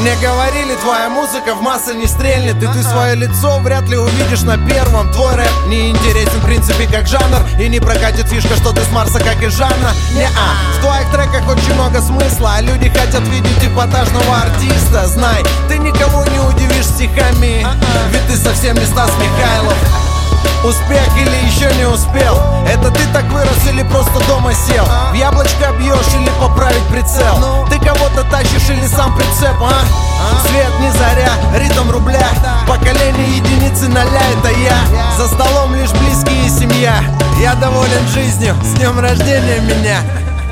Мне говорили, твоя музыка в массы не стрельнет, и ты свое лицо вряд ли увидишь на первом. Твой рэп не интересен в принципе как жанр, и не прокатит фишка, что ты с Марса, как и Жанна. Не-а, в твоих треках очень много смысла, а люди хотят видеть эпатажного артиста. Знай, ты никого не удивишь стихами, ведь ты совсем не Стас Михайлов. Успех или еще не успел? Это ты так вырос или просто дома сел? В яблочко бьешь или поправить прицел? Ты кого-то тащишь или сам прицеп, а? Свет не заря, ритм рубля, поколение единицы ноля, это я. За столом лишь близкие и семья. Я доволен жизнью, с днем рождения меня.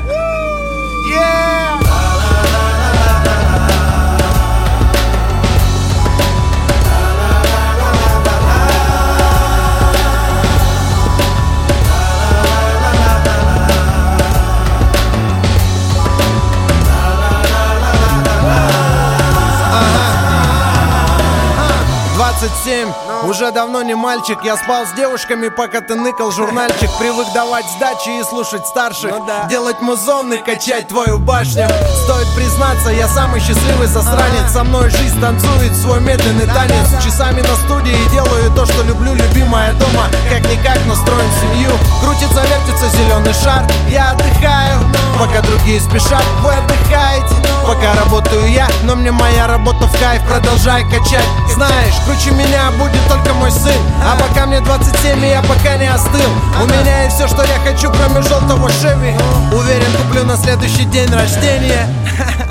Уже давно не мальчик. Я спал с девушками, пока ты ныкал журнальчик. Привык давать сдачи и слушать старших, делать музон и качать твою башню. Стоит признаться, я самый счастливый засранец. Со мной жизнь танцует свой медленный танец. Часами на студии делаю то, что люблю, любимая дома. Как-никак, но строим семью. Крутится, вертится зеленый шар. Я отдыхаю, пока другие спешат. Вы отдыхаете, пока работаю я. Но мне моя работа в кайф, продолжай качать. Знаешь, круче меня будет только мой сын. А пока мне 27 и я пока не остыл. У меня есть все, что я хочу, кроме желтого Шеви. Уверен, куплю на следующий день рождения.